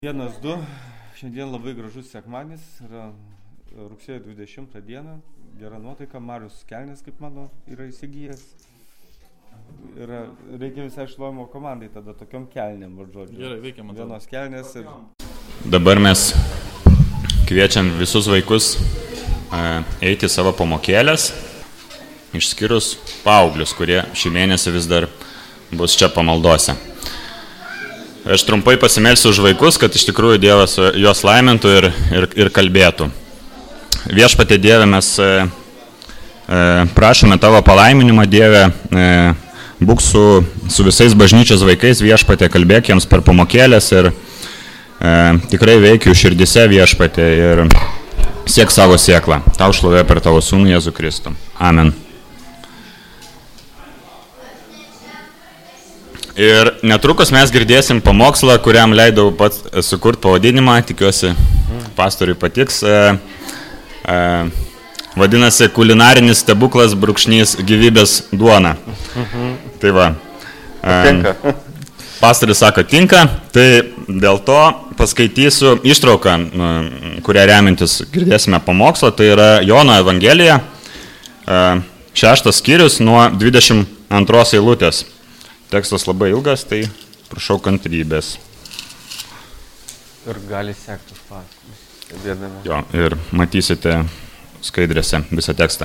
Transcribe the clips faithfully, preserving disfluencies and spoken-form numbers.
Vienas, du, šiandien labai gražus sekmadienis, yra rugsėjo dvidešimtą dieną, gera nuotaika, Marius Kelnis, kaip mano, yra įsigijęs. Yra, reikia visai šlovimo komandai tada tokiom kelnėm, žodžiu. Gerai, veikia, man. Vienos kelnės ir... Dabar mes kviečiam visus vaikus eiti į savo pamokėlės, išskyrus paauglius, kurie šį mėnesį vis dar bus čia pamaldose. Aš trumpai pasimelsiu už vaikus, kad iš tikrųjų Dievas juos laimintų ir, ir, ir kalbėtų. Viešpatie Dieve, mes e, prašome Tavo palaiminimą, Dieve, e, būk su, su visais bažnyčios vaikais, Viešpatie, kalbėk jiems per pamokėlės ir e, tikrai veikiu širdise, Viešpatie, ir siek savo sėklą. Tau šlovė per Tavo sūnų Jėzų Kristų. Amen. Ir netrukus mes girdėsim pamokslą, kuriam leidau pats sukurti pavadinimą, tikiuosi pastoriui patiks. E, e, vadinasi, kulinarinis stebuklas brūkšnys gyvybės duona. Tai va. E, pastorius sako, tinka, tai dėl to paskaitysiu ištrauką, kurią remiantis girdėsime pamokslą. Tai yra Jono Evangelija, e, šeštas skyrius nuo dvidešimt antros eilutės. Tekstas labai ilgas, tai prašau kantrybės. Ir gali sekti už paskui. Jo, ir matysite skaidrėse visą tekstą.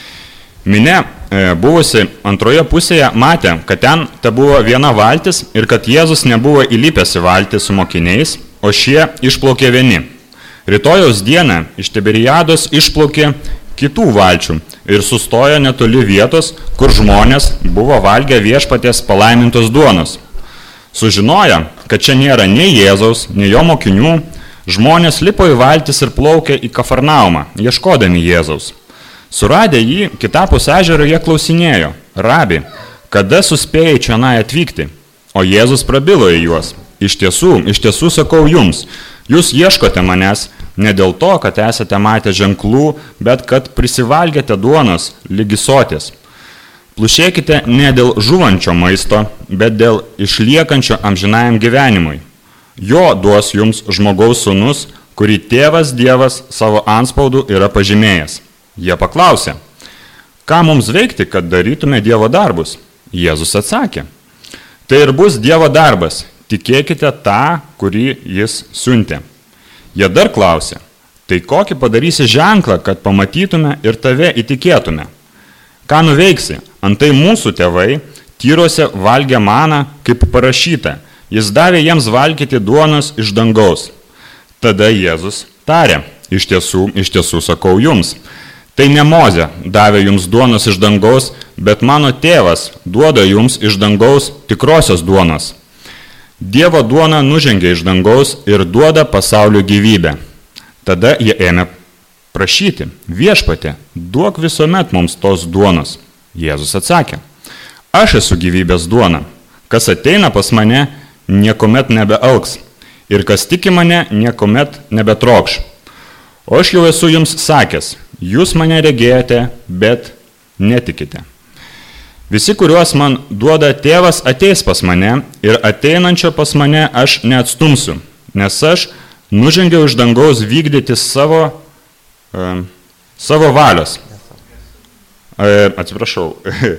Minia e, buvusi antroje pusėje matė, kad ten te buvo viena valtis ir kad Jėzus nebuvo įlipęs į valtį su mokiniais, o šie išplaukė vieni. Rytojaus dieną iš Tiberiados išplaukė kitų valčių ir sustojo netoli vietos, kur žmonės buvo valgę viešpaties palaimintos duonos. Sužinoję, kad čia nėra nei Jėzaus, nei jo mokinių, žmonės lipo į valtis ir plaukė į Kafarnaumą, ieškodami Jėzaus. Suradę jį kitapus ežero jie klausinėjo, rabi, kada suspėjai čionai atvykti? O Jėzus prabilo į juos. Iš tiesų, iš tiesų sakau jums, jūs ieškote manęs, ne dėl to, kad esate matę ženklų, bet kad prisivalgėte duonos lygi soties. Plušėkite ne dėl žuvančio maisto, bet dėl išliekančio amžinajam gyvenimui. Jo duos jums žmogaus sūnus, kurį tėvas Dievas savo antspaudų yra pažymėjęs. Jie paklausė, ką mums veikti, kad darytume Dievo darbus? Jėzus atsakė, tai ir bus Dievo darbas, tikėkite tą, kurį jis siuntė. Jie dar klausė, tai kokį padarysi ženklą, kad pamatytume ir tave įtikėtume? Ką nuveiksi? Antai mūsų tėvai tyruose valgė maną, kaip parašyta, jis davė jiems valgyti duonos iš dangaus. Tada Jėzus tarė, iš tiesų, iš tiesų sakau jums, tai ne Mozė davė jums duonos iš dangaus, bet mano tėvas duoda jums iš dangaus tikrosios duonos. Dievo duona nužengia iš dangaus ir duoda pasaulio gyvybę. Tada jie ėmė prašyti, viešpatie, duok visuomet mums tos duonos. Jėzus atsakė, aš esu gyvybės duona, kas ateina pas mane, niekuomet nebealks, ir kas tiki mane, niekuomet nebetrokš. O aš jau esu jums sakęs, jūs mane regėjote, bet netikite. Visi, kuriuos man duoda tėvas, ateis pas mane ir ateinančio pas mane aš neatstumsiu, nes aš nužengiau iš dangaus vykdyti savo, uh, savo valios. Uh, atsiprašau.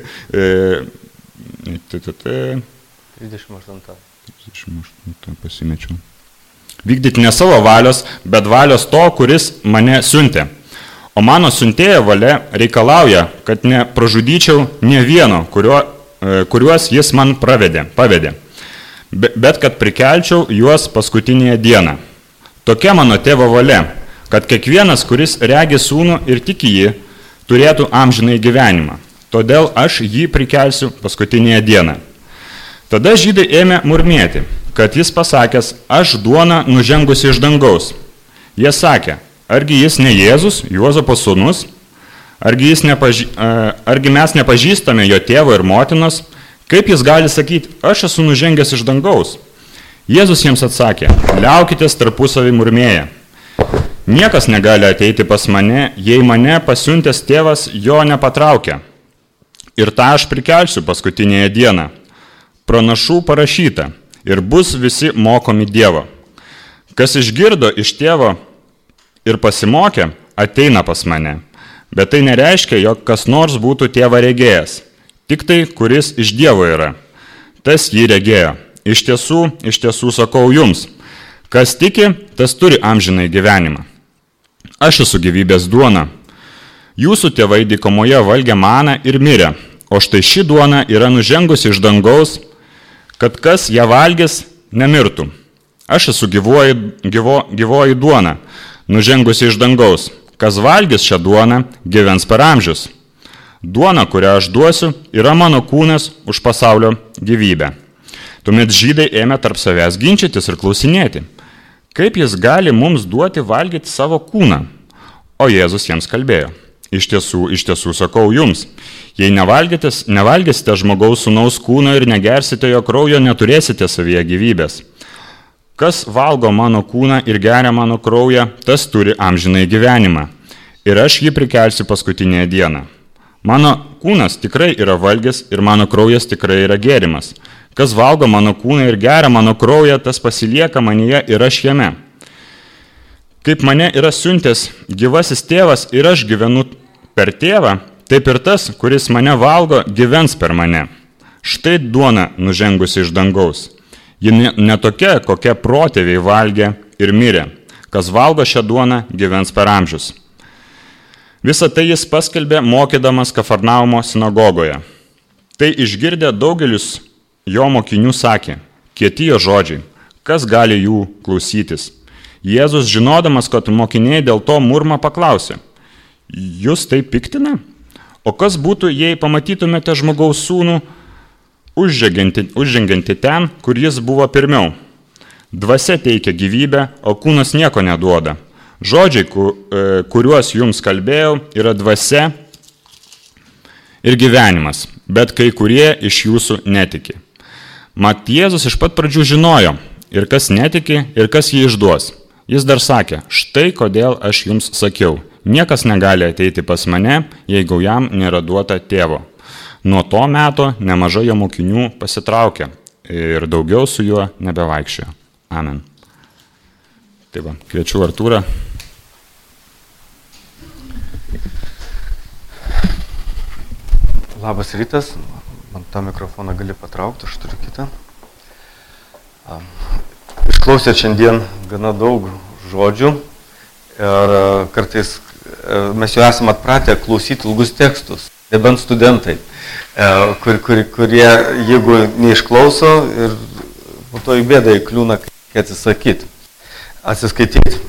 trisdešimt aštunta. trisdešimt aštunta pasimečiau. Vykdyti ne savo valios, bet valios to, kuris mane siuntė. O mano siuntėjo valia reikalauja, kad nepražudyčiau ne vieno, kurio, kuriuos jis man pravedė, pavedė, bet kad prikelčiau juos paskutinėje dieną. Tokia mano tėvo valia, kad kiekvienas, kuris regi sūnų ir tiki jį, turėtų amžinai gyvenimą. Todėl aš jį prikelsiu paskutinėje dieną. Tada žydai ėmė murmėti, kad jis pasakęs, aš duona nužengusi iš dangaus. Jie sakė, argi jis ne Jėzus, Juozapo sūnus? Argi, jis nepaži... Argi mes nepažįstame jo tėvo ir motinos? Kaip jis gali sakyti, aš esu nužengęs iš dangaus? Jėzus jiems atsakė, liaukitės tarpusavį murmėję. Niekas negali ateiti pas mane, jei mane pasiuntęs tėvas jo nepatraukia. Ir tą aš prikelsiu paskutinėje dieną. Pranašų parašyta, ir bus visi mokomi Dievo. Kas išgirdo iš tėvo ir pasimokė, ateina pas mane. Bet tai nereiškia, jog kas nors būtų tėvą regėjęs. Tik tai, kuris iš Dievo yra. Tas jį regėjo. Iš tiesų, iš tiesų sakau jums, kas tiki, tas turi amžinai gyvenimą. Aš esu gyvybės duona. Jūsų tėvai dykumoje valgė maną ir mirė, o štai ši duona yra nužengusi iš dangaus, kad kas ją valgys, nemirtų. Aš esu gyvoji, gyvo, gyvoji duona, nužengusi iš dangaus. Kas valgys šią duoną, gyvens per amžius. Duona, kurią aš duosiu, yra mano kūnas už pasaulio gyvybę. Tuomet žydai ėmė tarp savęs ginčytis ir klausinėti, kaip jis gali mums duoti valgyti savo kūną. O Jėzus jiems kalbėjo, iš tiesų, iš tiesų sakau jums, jei nevalgysite žmogaus sūnaus kūno ir negersite jo kraujo, neturėsite savyje gyvybės. Kas valgo mano kūną ir geria mano kraują, tas turi amžinai gyvenimą. Ir aš jį prikelsiu paskutinėje dieną. Mano kūnas tikrai yra valgis ir mano kraujas tikrai yra gėrimas. Kas valgo mano kūną ir geria mano kraują, tas pasilieka manyje ir aš jame. Kaip mane yra siuntęs gyvasis tėvas ir aš gyvenu per tėvą, taip ir tas, kuris mane valgo, gyvens per mane. Štai duona nužengusi iš dangaus. Ji ne tokia, kokia protėviai valgė ir mirė. Kas valgo šią duoną, gyvens per amžius. Visą tai jis paskelbė, mokydamas Kafarnaumo sinagogoje. Tai išgirdę daugelis jo mokinių sakė, kieti jo žodžiai, kas gali jų klausytis. Jėzus, žinodamas, kad mokiniai dėl to murma, paklausė, jūs tai piktina? O kas būtų, jei pamatytumėte žmogaus sūnų, užžengianti ten, kur jis buvo pirmiau. Dvasia teikia gyvybę, o kūnas nieko neduoda. Žodžiai, kuriuos jums kalbėjau, yra dvasia ir gyvenimas, bet kai kurie iš jūsų netiki. Mat Jėzus iš pat pradžių žinojo, ir kas netiki, ir kas jį išduos. Jis dar sakė, štai kodėl aš jums sakiau, niekas negali ateiti pas mane, jeigu jam nėra duota tėvo. Nuo to meto nemažai jo mokinių pasitraukė ir daugiau su juo nebevaikščiojo. Amen. Tai va, kviečiu Artūrą. Labas rytas. Man tą mikrofoną gali patraukti, aš turiu kitą. Išklausėt šiandien gana daug žodžių ir kartais mes jau esame atpratę klausyti ilgus tekstus, nebent studentai. Kur, kur, kurie, jeigu neišklauso, ir po to į bėdą įkliūna, kai atsisakyti, atsiskaityti.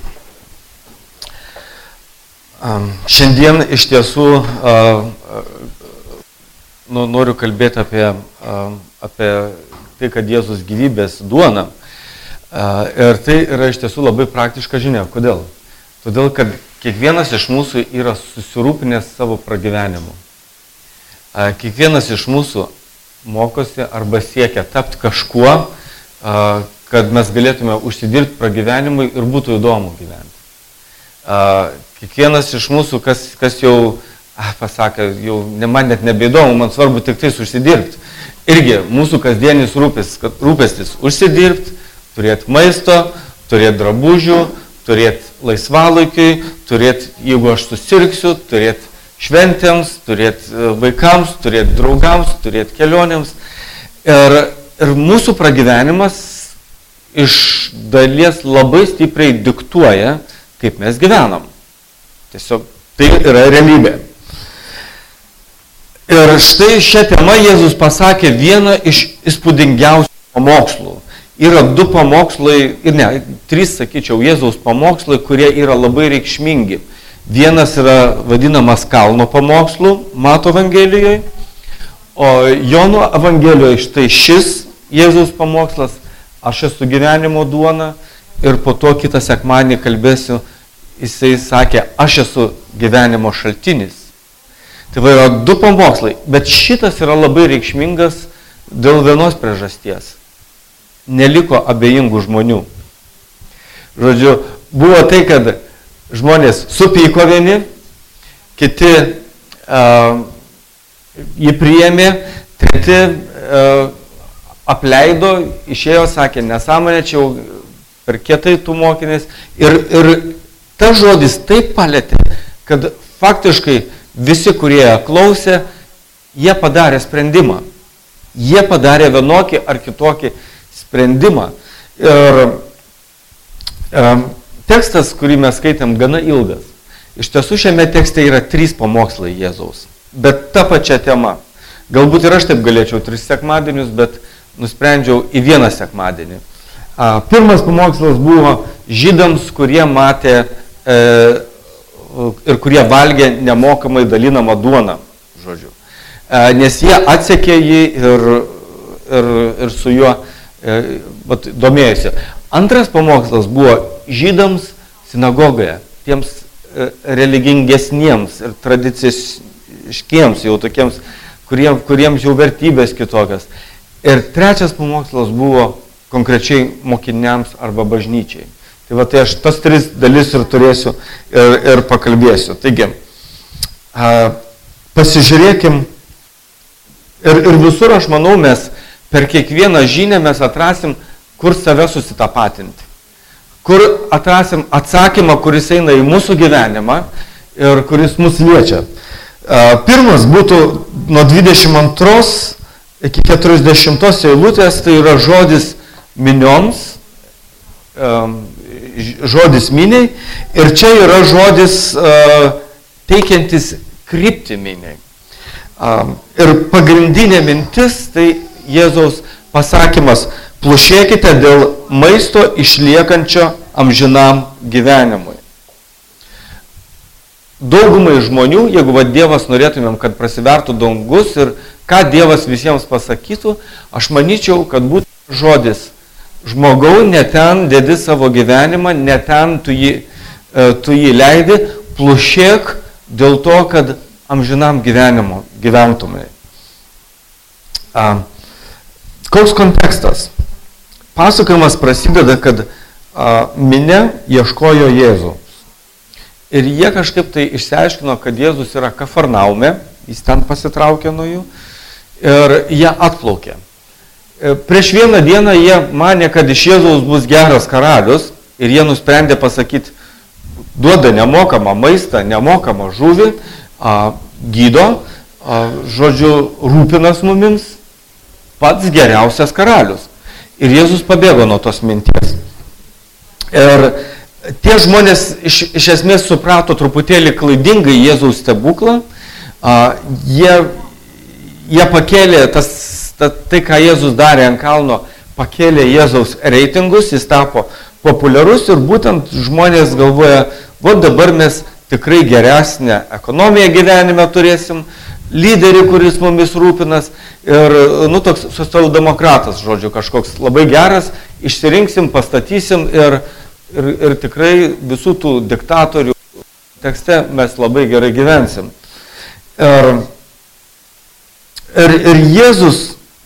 Šiandien iš tiesų nu, noriu kalbėti apie, apie tai, kad Jėzus gyvybės duona. Ir tai yra iš tiesų labai praktiška žinia. Kodėl? Todėl, kad kiekvienas iš mūsų yra susirūpinęs savo pragyvenimu. Kiekvienas iš mūsų mokosi arba siekia tapti kažkuo, kad mes galėtume užsidirbti pragyvenimui ir būtų įdomu gyventi. Kiekvienas iš mūsų, kas, kas jau ah, pasakė, jau ne, man net nebeįdomu, man svarbu tik tais užsidirbti. Irgi mūsų kasdienis rūpestis, rūpestis užsidirbti, turėti maisto, turėti drabužių, turėti laisvalaikiui, turėti, jeigu aš susirgsiu, turėti šventėms, turėti vaikams, turėti draugams, turėti kelionėms. Ir, ir mūsų pragyvenimas iš dalies labai stipriai diktuoja, kaip mes gyvenam. Tiesiog tai yra realybė. Ir štai šią temą Jėzus pasakė vieną iš įspūdingiausių pamokslų. Yra du pamokslai, ir ne, trys, sakyčiau, Jėzaus pamokslai, kurie yra labai reikšmingi. Vienas yra vadinamas kalno pamokslu, Mato Evangelijoje, o Jono Evangelijoje štai šis Jėzaus pamokslas, aš esu gyvenimo duona, ir po to kitą sekmadienį kalbėsiu, jisai sakė, aš esu gyvenimo šaltinis. Tai va yra du pamokslai, bet šitas yra labai reikšmingas dėl vienos priežasties. Neliko abejingų žmonių. Žodžiu, buvo tai, kad žmonės supyko vieni, kiti uh, jį priėmė, treti uh, apleido, išėjo, sakė, nesąmonė, čia jau per kietai tu mokinės. Ir, ir ta žodis taip palėtė, kad faktiškai visi, kurie klausė, jie padarė sprendimą. Jie padarė vienokį ar kitokį sprendimą. Ir e, tekstas, kurį mes skaitėm, gana ilgas. Iš tiesų šiame tekste yra trys pamokslai Jėzaus, bet ta pačia tema. Galbūt ir aš taip galėčiau tris sekmadienius, bet nusprendžiau į vieną sekmadienį. A, pirmas pamokslas buvo žydams, kurie matė e, ir kurie valgė nemokamai dalinamą duoną, žodžiu. E, nes jie atsekė jį ir, ir, ir su juo e, vat, domėjosi. Antras pamokslas buvo žydams sinagogoje, tiems e, religingesniems ir tradiciškiems, jau tokiems, kuriems, kuriems jau vertybės kitokios. Ir trečias pamokslas buvo konkrečiai mokiniams arba bažnyčiai. Tai va, tai aš tas tris dalis ir turėsiu ir, ir pakalbėsiu. Taigi, a, pasižiūrėkim ir, ir visur, aš manau, mes per kiekvieną žinią mes atrasim, kur save susitapatinti. Kur atrasim atsakymą, kuris eina į mūsų gyvenimą ir kuris mus liečia. A, pirmas būtų nuo dvidešimt antros iki keturiasdešimtos eilutės, tai yra žodis minioms, žodis miniai, ir čia yra žodis teikiantis kryptį miniai. Ir pagrindinė mintis, tai Jėzaus pasakymas, plušėkite dėl maisto išliekančio amžinam gyvenimui. Daugumai žmonių, jeigu va Dievas norėtumėm, kad prasivertų dangus ir ką Dievas visiems pasakytų, aš manyčiau, kad būtų žodis žmogau, ne ten dedi savo gyvenimą, ne ten tu jį, tu jį leidi, plušėk dėl to, kad amžinam gyvenimu gyventumai. A, koks kontekstas? Pasakojimas prasideda, kad a, minia ieškojo Jėzaus. Ir jie kažkaip tai išsiaiškino, kad Jėzus yra Kafarnaume, jis ten pasitraukė nuo jų, ir jie atplaukė. Prieš vieną dieną jie manė, kad iš Jėzaus bus geras karalius, ir jie nusprendė pasakyti, duoda nemokamą maistą, nemokamą žuvį, a, gydo, a, žodžiu, rūpinas mumis, pats geriausias karalius. Ir Jėzus pabėgo nuo tos minties. Ir tie žmonės iš, iš esmės suprato truputėlį klaidingai Jėzaus stebuklą, a, jie, jie pakėlė tas, ta, tai, ką Jėzus darė ant kalno, pakėlė Jėzaus reitingus, jis tapo populiarus ir būtent žmonės galvoja, va dabar mes tikrai geresnę ekonomiją gyvenime turėsim, lyderį, kuris mumis rūpinas ir, nu, toks socialdemokratas, žodžiu, kažkoks labai geras, išsirinksim, pastatysim ir, ir, ir tikrai visų tų diktatorių tekste mes labai gerai gyvensim. Ir, ir, ir Jėzus,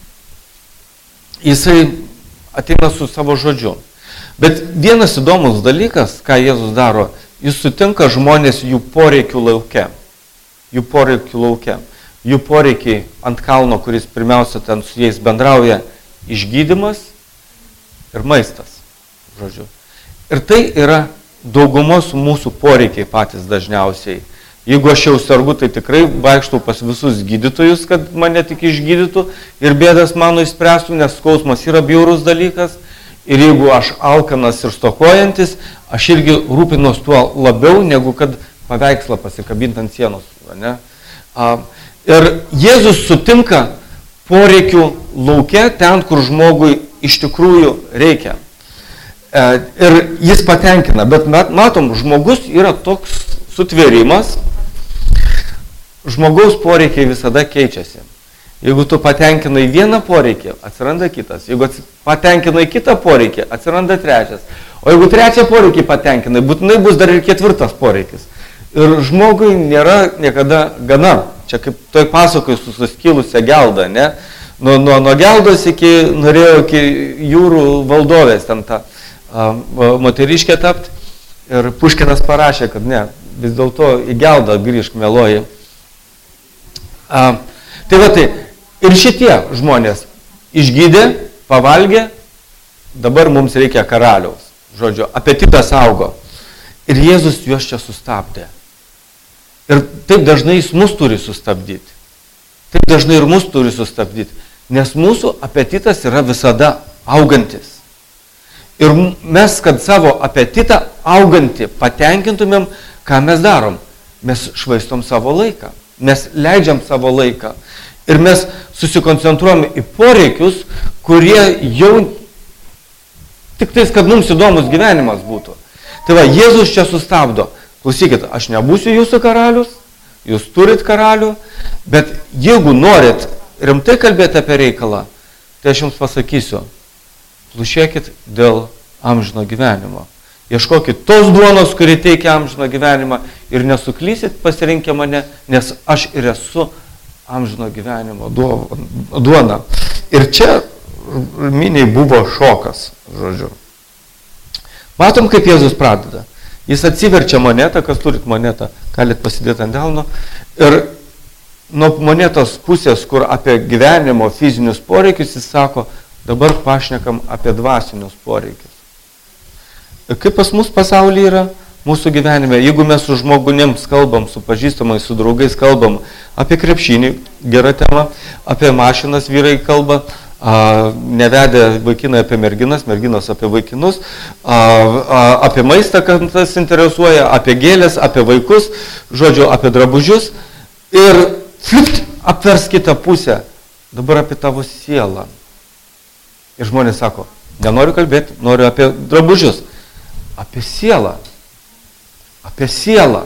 jisai ateina su savo žodžiu. Bet vienas įdomus dalykas, ką Jėzus daro, jis sutinka žmonės jų poreikių lauke. Jų poreikių lauke. Jų poreikiai ant kalno, kuris pirmiausia ten su jais bendrauja, išgydymas ir maistas. Žodžiu. Ir tai yra daugumos mūsų poreikiai patys dažniausiai. Jeigu aš jau sergu, tai tikrai vaikštau pas visus gydytojus, kad mane tik išgydytų ir bėdas mano išspręstų, nes skausmas yra bjaurus dalykas. Ir jeigu aš alkanas ir stokojantis, aš irgi rūpinos tuo labiau, negu kad paveikslą pasikabinti ant sienos. Ne? Ir Jėzus sutinka poreikių lauke, ten, kur žmogui iš tikrųjų reikia. Ir jis patenkina, bet matom, žmogus yra toks sutvėrimas, žmogaus poreikiai visada keičiasi. Jeigu tu patenkinai vieną poreikį, atsiranda kitas. Jeigu patenkinai kitą poreikį, atsiranda trečias. O jeigu trečią poreikį patenkinai, būtinai bus dar ir ketvirtas poreikis. Ir žmogui nėra niekada gana. Čia kaip toj pasakoj su suskilusią geldą, ne? Nuo, nuo, nuo geldos iki, norėjo iki jūrų valdovės ten tą a, moteriškę tapti. Ir Puškinas parašė, kad ne, vis dėlto į geldą grįžk, meluoji. A, tai va tai, ir šitie žmonės išgydė, pavalgė, dabar mums reikia karaliaus. žodžiu, apetitas augo. Ir Jėzus juos čia sustabdė. Ir taip dažnai jis mus turi sustabdyti. Taip dažnai ir mus turi sustabdyti. Nes mūsų apetitas yra visada augantis. Ir mes, kad savo apetitą augantį patenkintumėm, ką mes darom? Mes švaistom savo laiką. Mes leidžiam savo laiką. Ir mes susikoncentruojam į poreikius, kurie jau tik tais, kad mums įdomus gyvenimas būtų. Tai va, Jėzus čia sustabdo. Klausykit, aš nebūsiu jūsų karalius, jūs turit karalių, bet jeigu norit rimtai kalbėti apie reikalą, tai aš jums pasakysiu, plušėkit dėl amžino gyvenimo. Ieškokit tos duonos, kuri teikia amžino gyvenimą ir nesuklysit pasirinkę mane, nes aš ir esu amžino gyvenimo duona. Ir čia miniai buvo šokas, žodžiu. Matom, kaip Jėzus pradeda. Jis atsiverčia monetą, kas turit monetą, galit pasidėti ant delno. Ir nuo monetos pusės, kur apie gyvenimo fizinius poreikius, jis sako, dabar pašnekam apie dvasinius poreikius. Ir kaip pas mus pasaulyje yra, mūsų gyvenime, jeigu mes su žmonėms kalbam, su pažįstamais, su draugais kalbam apie krepšinį, gera tema, apie mašinas vyrai kalba, a, nevedę vaikinai apie merginas, merginos apie vaikinus, a, a, apie maistą, kas interesuoja, apie gėlės, apie vaikus, žodžiu, apie drabužius ir flipt, apvers kitą pusę, dabar apie tavo sielą. Ir žmonės sako, nenoriu kalbėti, noriu apie drabužius, apie sielą. Apie sielą.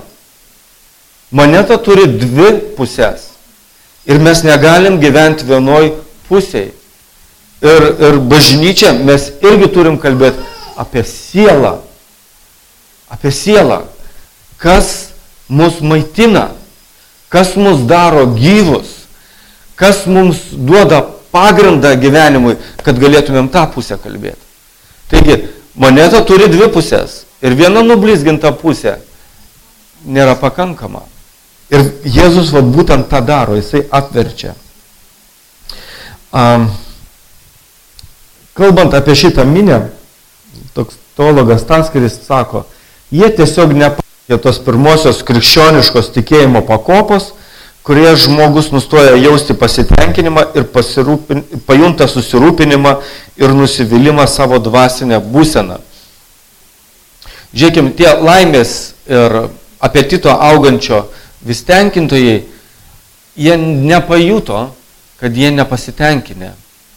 Moneta turi dvi pusės. Ir mes negalim gyventi vienoj pusėje. Ir, ir bažnyčia mes irgi turim kalbėti apie sielą. Apie sielą. Kas mus maitina. Kas mus daro gyvus. Kas mums duoda pagrindą gyvenimui, kad galėtumėm tą pusę kalbėti. Taigi, moneta turi dvi pusės. Ir viena nublizginta pusė nėra pakankama. Ir Jėzus vat, būtent tą daro, jisai atverčia. Um, kalbant apie šitą minę, toks teologas Taskaris sako, jie tiesiog nepatikė tos pirmosios krikščioniškos tikėjimo pakopos, kurie žmogus nustoja jausti pasitenkinimą ir pajunta susirūpinimą ir nusivylimą savo dvasinę būseną. Žiūrėkime, tie laimės ir apetito augančio vis tenkintojai, jie nepajuto, kad jie nepasitenkinę.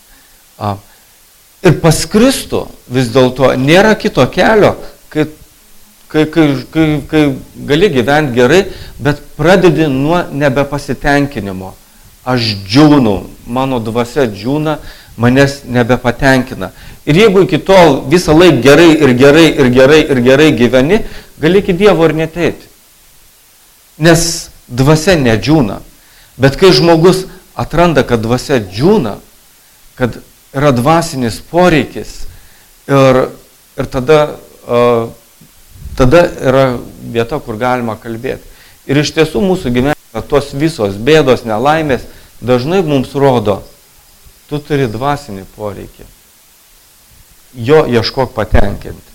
Ir pas Kristų vis dėlto nėra kito kelio, kai, kai, kai, kai, kai gali gyventi gerai, bet pradedi nuo nebepasitenkinimo. Aš džiūnu, mano dvasia džiūna, manęs nebepatenkina. Ir jeigu iki tol visą laiką gerai ir gerai ir gerai ir gerai gyveni, gali iki Dievo ir neteiti. Nes dvasia nedžiūna. Bet kai žmogus atranda, kad dvasia džiūna, kad yra dvasinis poreikis ir, ir tada, uh, tada yra vieta, kur galima kalbėti. Ir iš tiesų mūsų gyvenime tos visos bėdos, nelaimės dažnai mums rodo, tu turi dvasinį poreikį. Jo ieškok patenkinti.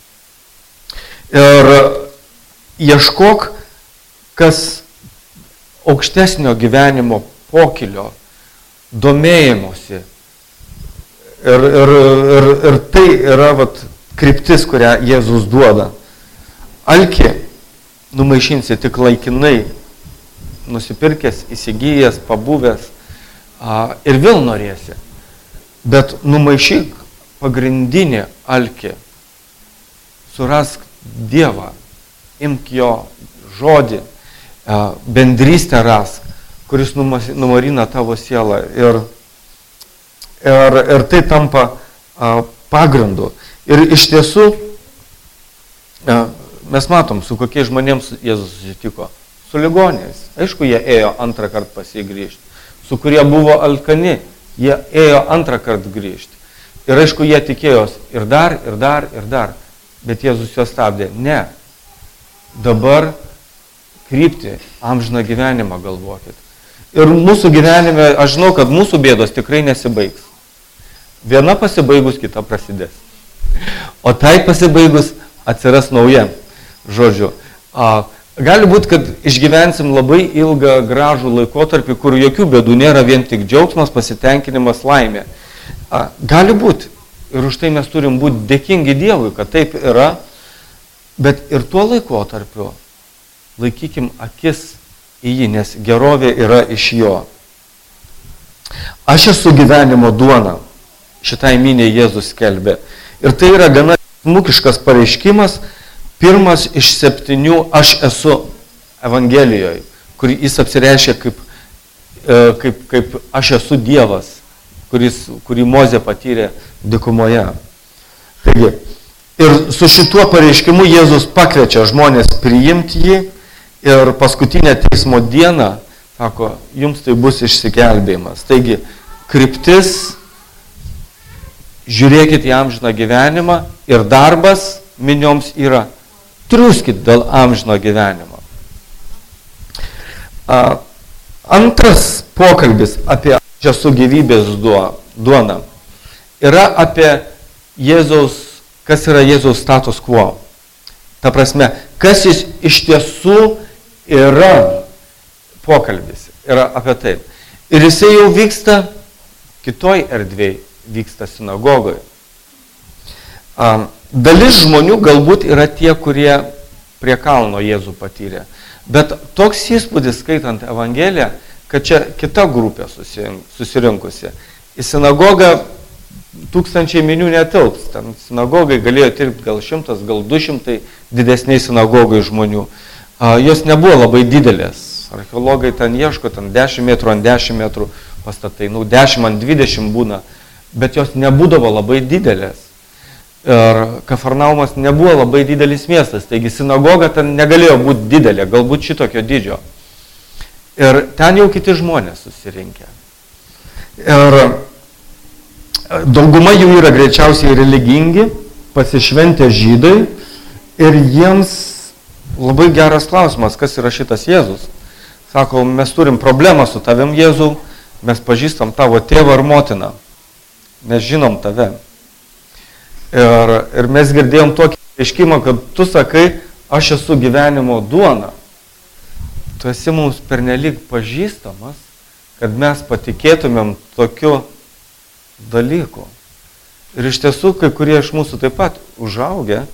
Ir ieškok, kas aukštesnio gyvenimo pokylio, domėjimosi. Ir, ir, ir, ir tai yra vat, kryptis, kurią Jėzus duoda. Alkį numaišinsi tik laikinai, nusipirkęs, įsigijęs, pabuvęs a, ir vėl norėsi. Bet numaišyk pagrindinį alkį, surask Dievą, imk jo žodį, bendrystę rask, kuris numarina tavo sielą ir, ir, ir tai tampa pagrindu. Ir iš tiesų mes matom, su kokiais žmonėms Jėzus susitiko. Su ligoniais. Aišku, jie ėjo antrą kartą pas jį grįžti. Su kurie buvo alkani, jie ėjo antrą kartą grįžti. Ir aišku, jie tikėjos ir dar, ir dar, ir dar. Bet Jėzus juos stabdė. Ne. Dabar krypti amžiną gyvenimą galvokit. Ir mūsų gyvenime, aš žinau, kad mūsų bėdos tikrai nesibaigs. Viena pasibaigus, kita prasidės. O tai pasibaigus atsiras nauja. Žodžiu, a, gali būti, kad išgyvensim labai ilgą, gražų laikotarpį, kur jokių bėdų nėra, vien tik džiaugsmas, pasitenkinimas, laimė. A, gali būti. Ir už tai mes turim būti dėkingi Dievui, kad taip yra, bet ir tuo laikotarpiu laikykim akis į jį, nes gerovė yra iš jo. Aš esu gyvenimo duona, šitai miniai Jėzus skelbė. Ir tai yra gana smukiškas pareiškimas, pirmas iš septynių aš esu Evangelijoje, kur jis apsireiškia kaip, kaip, kaip aš esu Dievas, kuris, kurį Mozė patyrė dykumoje. Taigi, ir su šituo pareiškimu Jėzus pakviečia žmonės priimti jį ir paskutinę teismo dieną, sako, jums tai bus išsigelbėjimas. Taigi, kryptis, žiūrėkit į amžiną gyvenimą ir darbas minioms yra triuskit dėl amžino gyvenimo. A, antras pokalbis apie aš esu gyvybės duona yra apie Jėzaus, kas yra Jėzaus status quo. Ta prasme, kas jis iš tiesų yra pokalbis, yra apie tai. Ir jisai jau vyksta kitoj erdvėj, vyksta sinagogoje. Dalis žmonių galbūt yra tie, kurie prie kalno Jėzų patyrė. Bet toks įspūdis, skaitant Evangeliją, kad čia kita grupė susirinkusi. Į sinagogą tūkstančiai minių netilps. Ten sinagogai galėjo tilpti gal šimtas, gal du šimtai didesniai sinagogai žmonių. Jos nebuvo labai didelės. Archeologai ten ieško, ten dešimt metrų ant dešimt metrų pastatai, nu dešimt ant dvidešimt būna, bet jos nebūdavo labai didelės. Ir Kafarnaumas nebuvo labai didelis miestas, taigi sinagoga ten negalėjo būti didelė, galbūt šitokio dydžio. Ir ten jau kiti žmonės susirinkę. Ir dauguma jų yra greičiausiai religingi, pasišventę žydai ir jiems labai geras klausimas, kas yra šitas Jėzus. Sako, mes turim problemą su tavim, Jėzau, mes pažįstam tavo tėvą ir motiną. Mes žinom tave. Ir, ir mes girdėjom tokį reiškimą, kad tu sakai, aš esu gyvenimo duona. Tu esi mums pernelyg pažįstamas, kad mes patikėtumėm tokiu dalyku. Ir iš tiesų, kai kurie iš mūsų taip pat užaugę,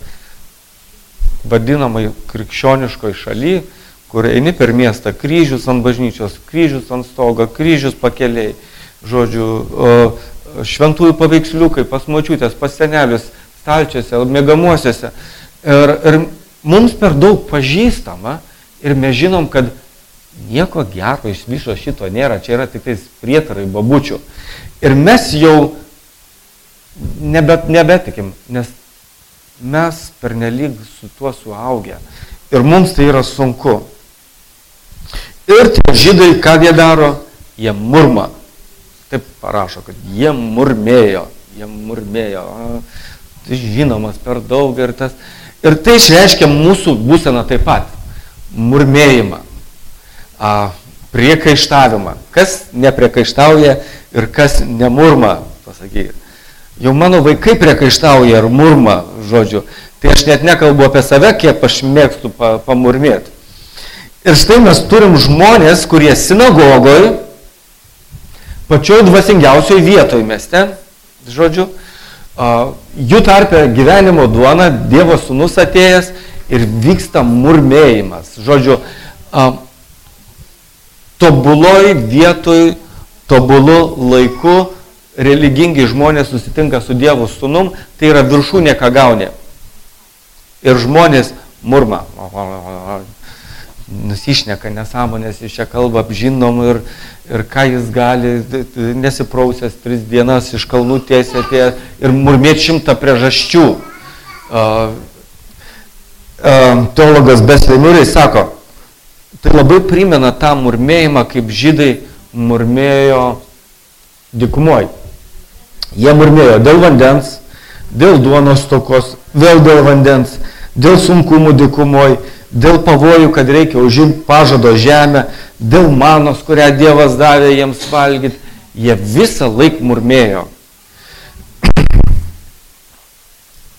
vadinamai krikščioniškoj šaly, kur eini per miestą, kryžius ant bažnyčios, kryžius ant stogo, kryžius pakeliai, žodžiu, šventųjų paveiksliukai, pas močiutės, pas senelius, stalčiuose, miegamuosiuose. Ir, ir mums per daug pažįstama ir mes žinom, kad nieko gero iš viso šito nėra, čia yra tik tais prietarai babučių. Ir mes jau nebet, nebetikim, nes mes pernelyg su tuo suaugę. Ir mums tai yra sunku. Ir tie žydai, ką jie daro? Jie murma. Taip parašo, kad jie murmėjo. Jie murmėjo. Tai žinomas per daug ir tas. Ir tai išreiškia mūsų būseną taip pat. Murmėjimą. A, priekaištavimą. Kas nepriekaištauja ir kas nemurma, pasakykit. Jau mano vaikai priekaištauja ir murma, žodžiu. Tai aš net nekalbu apie save, kiek aš mėgstu pa, pamurmėti. Ir štai mes turim žmonės, kurie sinagogoje, pačioj dvasingiausioj vietoj mieste, žodžiu, jų tarpe gyvenimo duona, Dievo sūnus atėjęs ir vyksta murmėjimas. Žodžiu, tobuloj vietoj, tobulu laiku, religingi žmonės susitinka su Dievo sūnum, tai yra viršūnė, ką gauni. Ir žmonės murma. Nusišneka nesąmonės, iš čia kalba apžinom ir, ir ką jis gali, nesiprausęs tris dienas iš kalnų tiesiai atėjo ir murmėti šimtą priežasčių. Uh, uh, teologas Beslemuriai sako, tai labai primena tą murmėjimą, kaip žydai murmėjo dykumoj. Jie murmėjo dėl vandens, dėl duonos stokos, vėl dėl vandens, dėl sunkumų dykumoj, dėl pavojų, kad reikia užimti pažado žemę, dėl manos, kurią Dievas davė jiems valgyti, jie visą laiką murmėjo.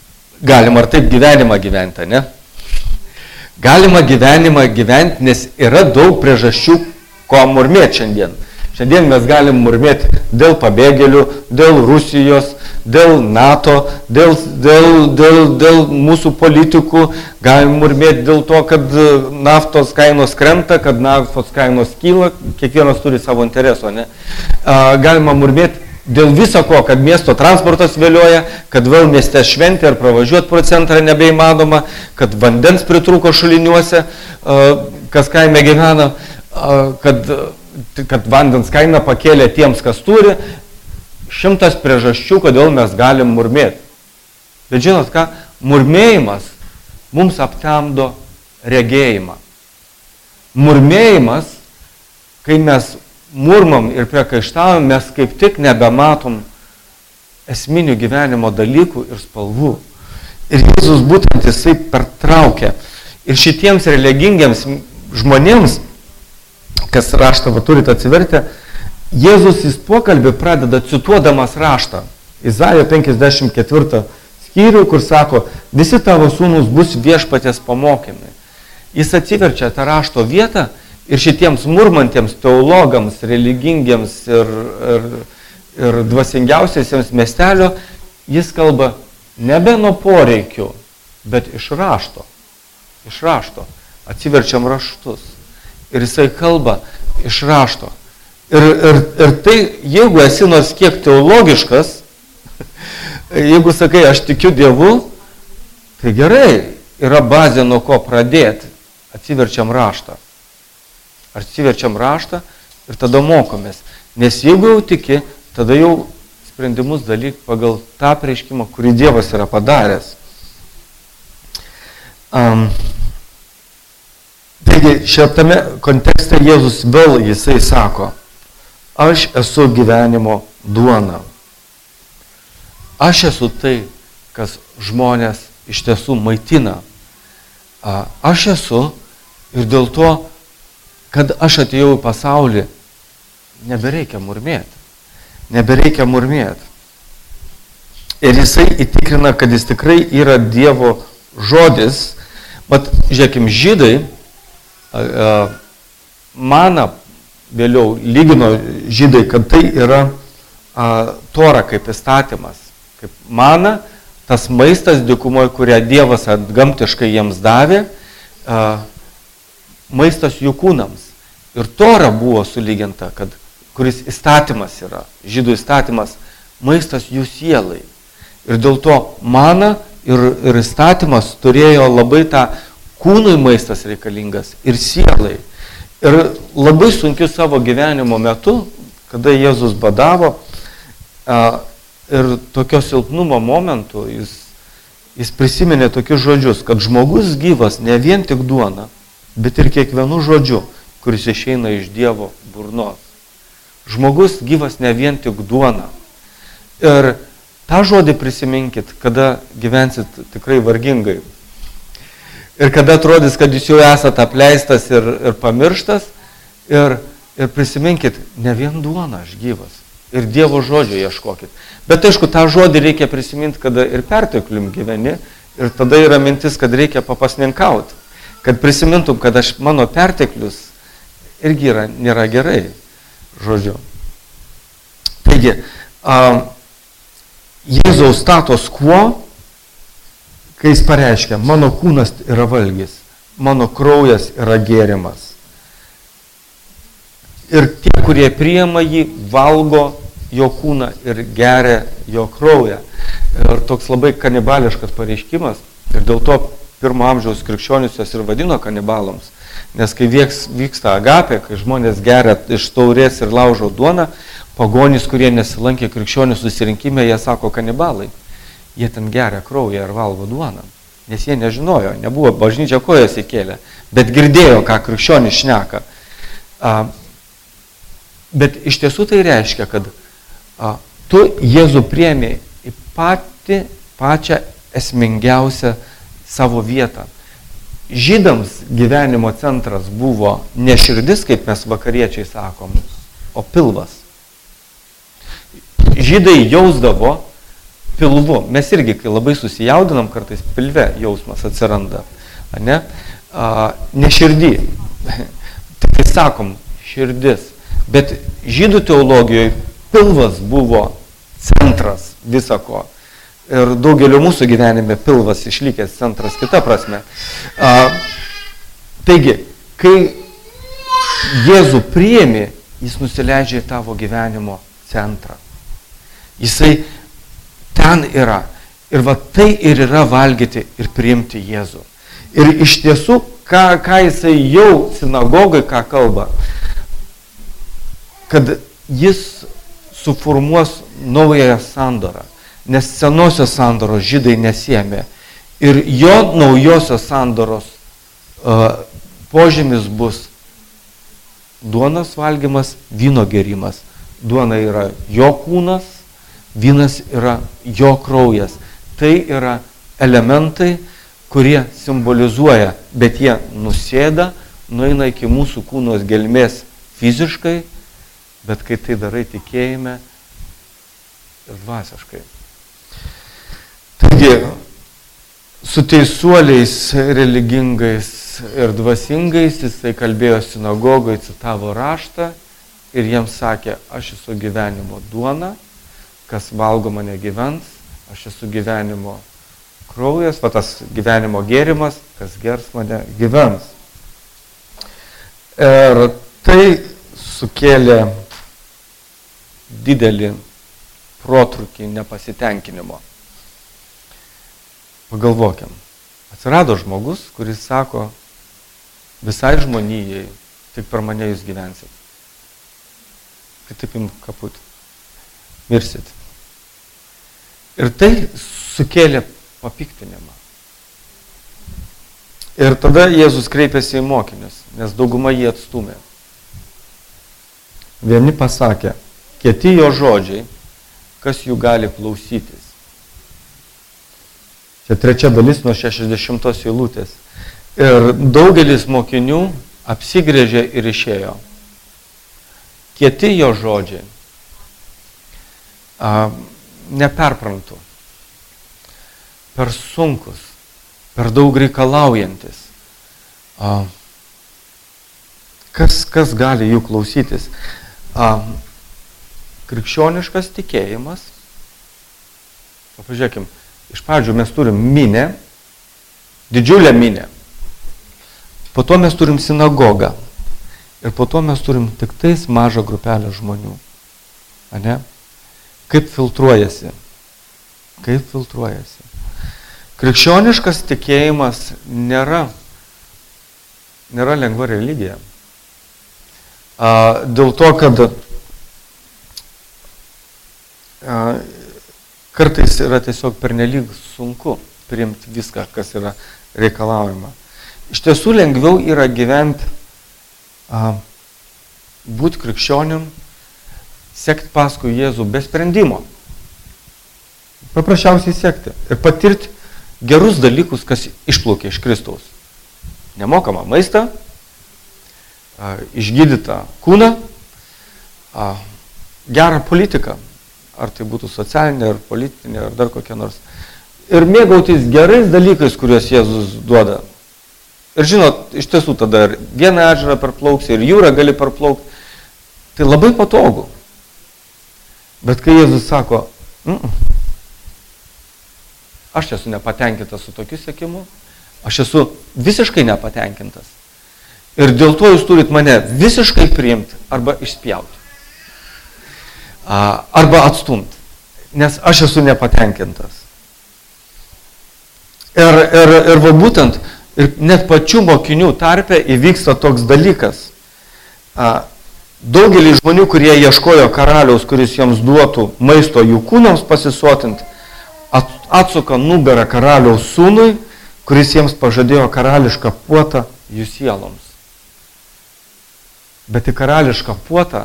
galima ar taip gyvenimą gyventi, ne? Galima gyvenimą gyventi, nes yra daug priežasčių, ko murmėti šiandien. Šiandien mes galim murmėti dėl pabėgėlių, dėl Rusijos, dėl NATO, dėl, dėl, dėl, dėl mūsų politikų, galim murmėti dėl to, kad naftos kainos krenta, kad naftos kainos kyla, kiekvienas turi savo intereso, ne? Galima murmėti dėl viso ko, kad miesto transportas vėliuoja, kad vėl mieste šventė ir pravažiuoti pro centrą nebeįmanoma, kad vandens pritrūko šuliniuose, kas kaime gyvena, kad kad vandens kaina pakėlė tiems, kas turi, šimtas priežasčių, kodėl mes galim murmėti. Bet žinot ką, murmėjimas mums aptemdo regėjimą. Murmėjimas, kai mes murmam ir priekaištavom, mes kaip tik nebematom esminių gyvenimo dalykų ir spalvų. Ir Jėzus būtent jisai pertraukė. Ir šitiems religingiams žmonėms, kas raštą va, turit atsivertę, Jėzus jis pokalbį pradeda cituodamas raštą. Izaijo penkiasdešimt ketvirtą skyrių, kur sako, visi tavo sūnus bus viešpaties pamokymai. Jis atsiverčia tą rašto vietą ir šitiems murmantiems teologams, religingiems ir, ir, ir dvasingiausiesiems miestelio, jis kalba nebe nuo poreikių, bet iš rašto. Iš rašto. Atsiverčiam raštus. Ir jisai kalba iš rašto. Ir, ir, ir tai, jeigu esi nors kiek teologiškas, jeigu sakai, aš tikiu Dievu, tai gerai, yra bazė nuo ko pradėti. Atsiverčiam raštą. Atsiverčiam raštą ir tada mokomės. Nes jeigu jau tiki, tada jau sprendimus dalyk pagal tą prieškimą, kurį Dievas yra padaręs. Um, Taigi, šitame kontekste Jėzus vėl jisai sako, aš esu gyvenimo duona. Aš esu tai, kas žmonės iš tiesų maitina. Aš esu ir dėl to, kad aš atėjau į pasaulį, nebereikia murmėti. Nebereikia murmėti. Ir jisai įtikrina, kad jis tikrai yra Dievo žodis. Mat, žiūrėkim, žydai, maną vėliau lygino žydai, kad tai yra a, tora kaip įstatymas. Kaip mana, tas maistas dykumoje, kurią Dievas atgamtiškai jiems davė, a, maistas jų kūnams. Ir tora buvo sulyginta, kad, kuris įstatymas yra, žydų įstatymas, maistas jų sielai. Ir dėl to mana ir, ir įstatymas turėjo labai tą kūnui maistas reikalingas ir sielai. Ir labai sunkiu savo gyvenimo metu, kada Jėzus badavo, a, ir tokio silpnumo momentų, jis, jis prisiminė tokius žodžius, kad žmogus gyvas ne vien tik duona, bet ir kiekvienu žodžiu, kuris išeina iš Dievo burnos. Žmogus gyvas ne vien tik duona. Ir tą žodį prisiminkit, kada gyvensit tikrai vargingai. Ir kada atrodys, kad jūs jau esate apleistas ir, ir pamirštas, ir, ir prisiminkit, ne vien duona aš gyvas. Ir Dievo žodžio ieškokit. Bet aišku, tą žodį reikia prisiminti, kada ir perteklium gyveni, ir tada yra mintis, kad reikia papasninkauti. Kad prisimintum, kad aš, mano perteklius irgi yra, nėra gerai, žodžiu. Taigi, a, Jėzaus status quo, kai jis pareiškia, mano kūnas yra valgis, mano kraujas yra gėrimas. Ir tie, kurie priima jį, valgo jo kūną ir geria jo kraują. Ir toks labai kanibališkas pareiškimas. Ir dėl to pirmo amžiaus krikščionis jas ir vadino kanibalams. Nes kai vyksta agapė, kai žmonės geria iš taurės ir laužo duoną, pagonys, kurie nesilankė krikščionių susirinkime, jie sako kanibalai. Jie ten geria kraują ir valgo duoną. Nes jie nežinojo, nebuvo bažnyčia kojas įkėlę, bet girdėjo, ką krikščionis šneka. A, bet iš tiesų tai reiškia, kad a, tu Jėzų priėmė į patį, pačią esmingiausią savo vietą. Žydams gyvenimo centras buvo ne širdis, kaip mes vakariečiai sakom, o pilvas. Žydai jausdavo pilvu. Mes irgi, kai labai susijaudinam, kartais pilve jausmas atsiranda. Ne, a, ne širdį. Tai sakom, širdis. Bet žydų teologijoje pilvas buvo centras visako. Ir daugelio mūsų gyvenime pilvas išlikęs centras kita prasme. A, taigi, kai Jėzų priėmė, jis nusileidžia į tavo gyvenimo centrą. Jisai ten yra. Ir va tai ir yra valgyti ir priimti Jėzų. Ir iš tiesų, ką, ką jisai jau sinagogai, ką kalba, kad jis suformuos naująją sandorą, nes senosios sandoros žydai nesiėmė. Ir jo naujosios sandoros uh, požymis bus duonos valgymas, vyno gerimas. Duona yra jo kūnas, vynas yra jo kraujas. Tai yra elementai, kurie simbolizuoja, bet jie nusėda, nueina iki mūsų kūnos gelmės fiziškai, bet kai tai darai tikėjime ir dvasiškai. Taigi, su teisuoliais, religingais ir dvasingais jisai kalbėjo sinagogai, citavo raštą ir jiems sakė, aš esu gyvenimo duona, kas valgo mane gyvens, aš esu gyvenimo kraujas, va tas gyvenimo gėrimas, kas gers mane gyvens. Ir tai sukėlė didelį protrūkį nepasitenkinimo. Pagalvokim, atsirado žmogus, kuris sako, visai žmonijai, tik per mane jūs gyvensit. Kitaip jums kaput. Mirsit. Ir tai sukėlė papiktinimą. Ir tada Jėzus kreipėsi į mokinius, nes dauguma jį atstumė. Vieni pasakė, kieti jo žodžiai, kas jų gali klausytis. Čia trečia dalis nuo šešiasdešimtos eilutės. Ir daugelis mokinių apsigrėžė ir išėjo. Kieti jo žodžiai. A, neperprantu. Per sunkus. Per daug reikalaujantis. A, kas, kas gali jų klausytis? A, krikščioniškas tikėjimas. Pažiūrėkim. Iš pradžių mes turim minę, didžiulę minę. Po to mes turim sinagogą. Ir po to mes turim tik tais mažą grupelę žmonių. Ane? Kaip filtruojasi? Kaip filtruojasi? Krikščioniškas tikėjimas nėra, nėra lengva religija. A, dėl to, kad a, kartais yra tiesiog pernelyg sunku priimti viską, kas yra reikalaujama. Iš tiesų lengviau yra gyventi, būti krikščionim, sekti paskui Jėzų be sprendimo. Paprasčiausiai sekti ir patirti gerus dalykus, kas išplaukia iš Kristaus. Nemokamą maistą, a, išgydytą kūną, a, gerą politiką. Ar tai būtų socialinė, ar politinė, ar dar kokia nors. Ir mėgautis gerais dalykais, kuriuos Jėzus duoda. Ir žinot, iš tiesų tada ir vieną ežerą perplauksi, ir jūrą gali perplaukti. Tai labai patogu. Bet kai Jėzus sako, mm, aš esu nepatenkintas su tokiu sekimu, aš esu visiškai nepatenkintas. Ir dėl to jūs turit mane visiškai priimti arba išspjauti. Arba atstumti, nes aš esu nepatenkintas. Ir, ir, ir va būtent, ir net pačių mokinių tarpe įvyksta toks dalykas. Daugelį žmonių, kurie ieškojo karaliaus, kuris jiems duotų maisto jų kūnams pasisotinti, atsuka nugarą karaliaus sūnui, kuris jiems pažadėjo karališką puotą jų sieloms. Bet į karališką puotą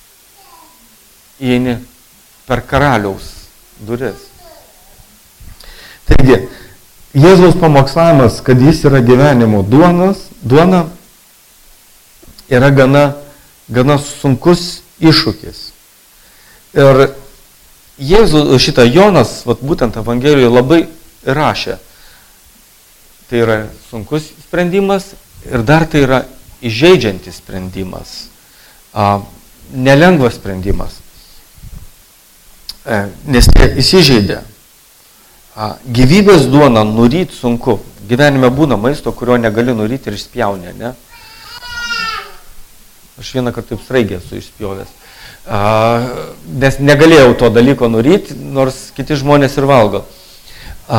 įeini per karaliaus duris. Taigi, Jėzaus pamokslavimas, kad jis yra gyvenimo duonas, duona, yra gana, gana sunkus iššūkis. Ir Jėzus, šitą Jonas, vat, būtent Evangelijoje labai rašė. Tai yra sunkus sprendimas ir dar tai yra įžeidžiantis sprendimas. A, nelengvas sprendimas. E, nes jie įsižeidė. A, gyvybės duoną nuryt sunku. Gyvenime būna maisto, kurio negali nuryti ir išspjaunė, ne? Aš vieną kartą taip sraigę esu išspjovęs. A, nes negalėjau to dalyko nuryti, nors kiti žmonės ir valgo. A,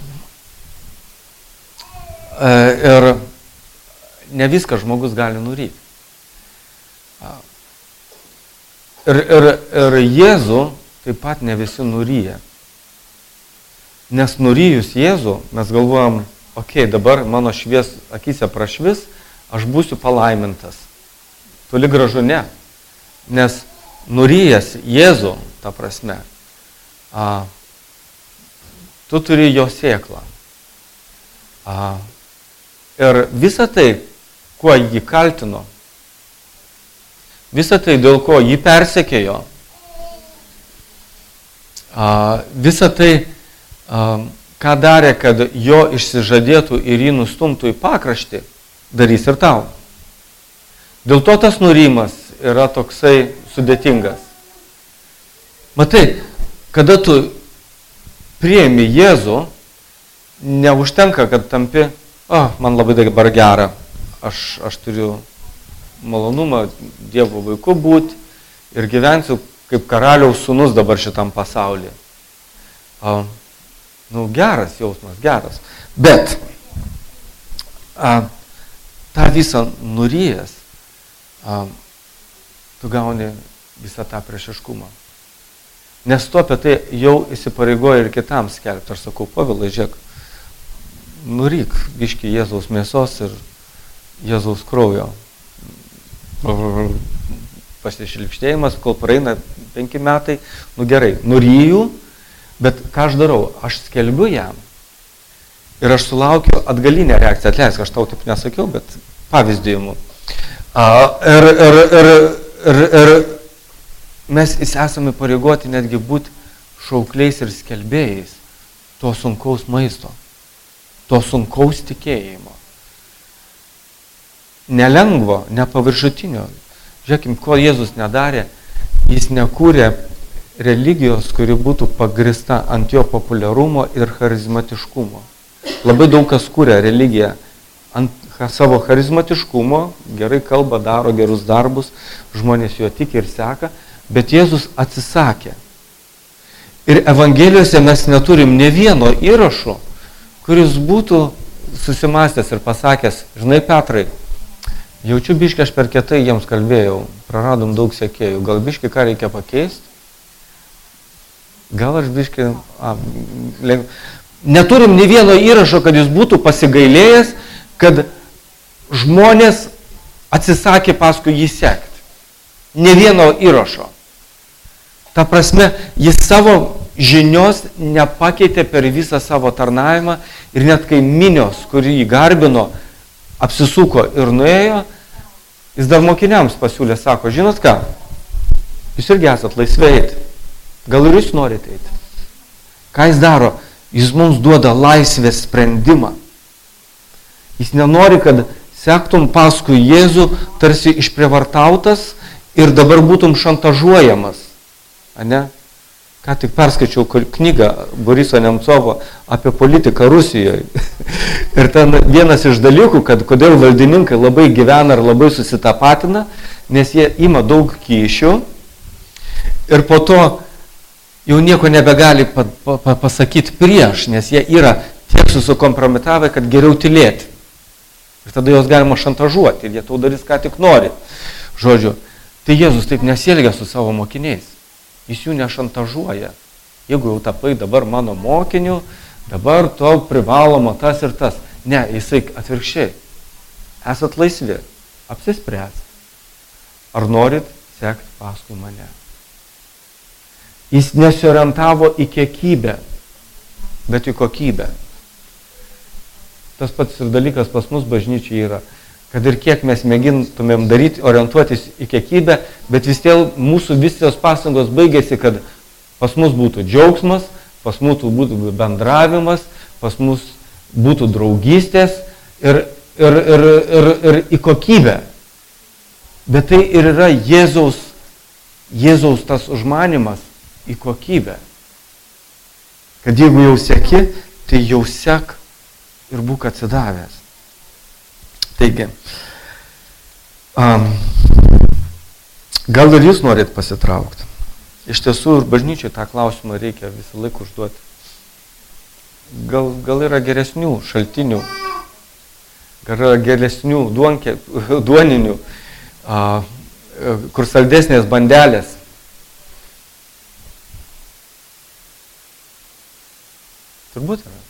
a, ir ne viską žmogus gali nuryti. A, ir, ir, ir Jėzų taip pat ne visi nuryja. Nes nuryjus Jėzų, mes galvojam, okei, okay, dabar mano švies akise prašvis, aš būsiu palaimintas. Toli gražu ne. Nes nuryjęs Jėzų, ta prasme, a, tu turi jo sėklą. A, ir visa tai, kuo jį kaltino, visa tai, dėl ko jį persekėjo, a, visa tai, a, ką darė, kad jo išsižadėtų ir jį nustumtų į pakraštį, darys ir tau. Dėl to tas nuryjimas yra toksai sudėtingas. Matai, kada tu priimi Jėzų, neužtenka, kad tampi, o, man labai dabar gera, aš, aš turiu malonumą Dievo vaiku būti ir gyvensiu kaip karaliaus sūnus dabar šitam pasaulyje. O, nu, geras jausmas, geras. Bet a, tą visą nuryjęs, a, tu gauni visą tą priešiškumą. Nes tu apie tai jau įsipareigoji ir kitam skelbti. Aš sakau, Povilai, žiūrėk, nuryk biškį Jėzaus mėsos ir Jėzaus kraujo. Pasišilpštėjimas, kol praeina penki metai, nu gerai, nuryju, bet ką aš darau? Aš skelbiu jam. Ir aš sulaukiu atgalinę reakciją. Atleisk, aš tau taip nesakiau, bet pavyzdį imu. Ir, ir, ir, ir, ir mes esame pareigoti netgi būti šaukliais ir skelbėjais to sunkaus maisto, to sunkaus tikėjimo. Nelengvo, nepaviršutinio. Žiūrėkim, ko Jėzus nedarė, jis nekūrė religijos, kuri būtų pagrista ant jo populiarumo ir charizmatiškumo. Labai daug kas kūrė religiją ant savo charizmatiškumo, gerai kalba, daro gerus darbus, žmonės jo tiki ir seka, bet Jėzus atsisakė. Ir Evangelijose mes neturim ne vieno įrašo, kuris būtų susimastęs ir pasakęs, žinai, Petrai, jaučiu biškį, aš per kietai jiems kalbėjau, praradom daug sekėjų, gal biškį ką reikia pakeisti? Gal aš biškį... A, leng... Neturim ne vieno įrašo, kad jis būtų pasigailėjęs, kad žmonės atsisakė paskui jį sekti. Ne vieno įrašo. Ta prasme, jis savo žinios nepakeitė per visą savo tarnavimą ir net kai minios, kurį jį garbino, apsisuko ir nuėjo, jis dar mokiniams pasiūlė, sako, žinot ką, jūs irgi esat laisvai eiti. Gal ir jūs norite eiti? Ką jis daro? Jis mums duoda laisvės sprendimą. Jis nenori, kad sektum paskui Jėzų, tarsi išprievartautas ir dabar būtum šantažuojamas. Ane? Ką tik perskaičiau knygą Boriso Nemcovo apie politiką Rusijoje. Ir ten vienas iš dalykų, kad kodėl valdininkai labai gyvena ir labai susitapatina, nes jie ima daug kyšių ir po to jau nieko nebegali pa, pa, pa, pasakyti prieš, nes jie yra tiek susikompromitavę, kad geriau tylėti. Ir tada jos galima šantažuoti ir jie tau darys, ką tik nori. Žodžiu, tai Jėzus taip nesielgia su savo mokiniais. Jis jų nešantažuoja. Jeigu jau tapai dabar mano mokiniu, dabar to privaloma tas ir tas. Ne, jisai atvirkščiai. Esat laisvi, apsispręs. Ar norit sekti paskui mane? Jis nesiorientavo į kiekybę, bet į kokybę. Tas pats ir dalykas pas mus bažnyčiai yra, kad ir kiek mes mėgintumėm daryti, orientuotis į kiekybę, bet vis tiek mūsų visos pastangos baigėsi, kad Pas mus būtų džiaugsmas, pas mūsų būtų bendravimas, pas mus būtų draugystės ir, ir, ir, ir, ir į kokybę. Bet tai ir yra Jėzaus, Jėzaus tas užmanimas į kokybę. Kad jeigu jau seki, tai jau sek ir būk atsidavęs. Taigi, um, gal ir jūs norit pasitraukti? Iš tiesų ir bažnyčiai tą klausimą reikia visą laiką užduoti. Gal, gal yra geresnių šaltinių, gal yra geresnių duonkė, duoninių, a, kur saldesnės bandelės. Turbūt yra.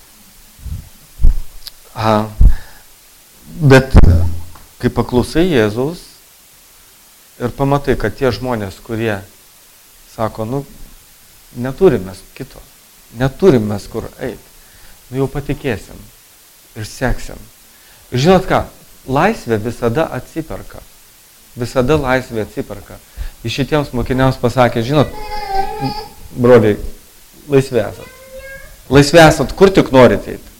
A, bet kai paklausai Jėzaus ir pamatai, kad tie žmonės, kurie sako, nu, neturim mes kito, neturim mes kur eiti, nu jau patikėsim ir seksim. Ir žinot ką, laisvė visada atsiperka, visada laisvė atsiperka. Iš šitiems mokiniams pasakė, žinot, broliai, laisvė esat. Laisvė esat, kur tik norite eiti.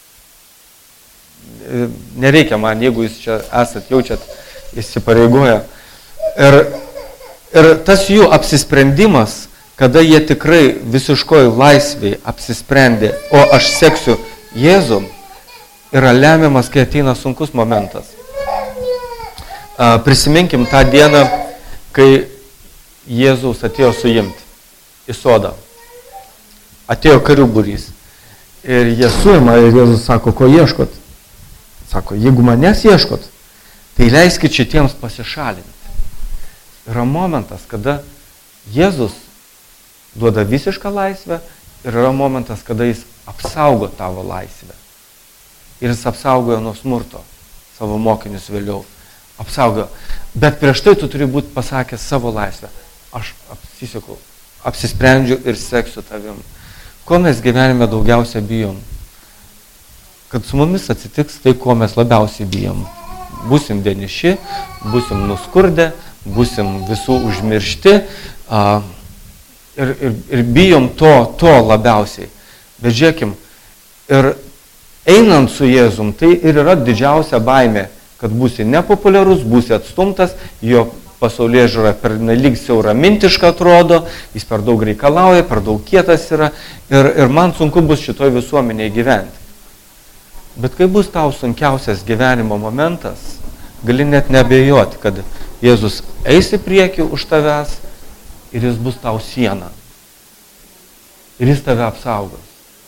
Nereikia man, jeigu jūs čia esat, jaučiat, įsipareigoja. Ir Ir tas jų apsisprendimas, kada jie tikrai visiškoj laisviai apsisprendė, o aš seksiu Jėzum, yra lemiamas, kai ateina sunkus momentas. Prisiminkim tą dieną, kai Jėzaus atėjo suimti į sodą. Atėjo karių būrys. Ir jie suima ir Jėzus sako, ko ieškot? Sako, jeigu manęs ieškot, tai leiskit šitiems pasišalinti. Yra momentas, kada Jėzus duoda visišką laisvę ir yra momentas, kada jis apsaugo tavo laisvę. Ir jis apsaugojo nuo smurto savo mokinius vėliau. Apsaugojo. Bet prieš tai tu turi būti pasakęs savo laisvę. Aš apsisakau, apsisprendžiu ir seksiu tavim. Ko mes gyvenime daugiausia bijom? Kad su mumis atsitiks tai, ko mes labiausiai bijom. Būsim vieniši, būsim nuskurdę, būsim visų užmiršti a, ir, ir, ir bijom to, to labiausiai. Bet žiūrėkim, ir einant su Jėzum, tai ir yra didžiausia baimė, kad būsi nepopuliarus, būsi atstumtas, jo pasaulyje žiūra per nelyg siauramintišką atrodo, jis per daug reikalauja, per daug kietas yra ir, ir man sunku bus šitoj visuomenėje gyventi. Bet kai bus tau sunkiausias gyvenimo momentas, gali net neabejoti, kad Jėzus eis į priekį už tavęs ir jis bus tau siena. Ir jis tave apsaugos.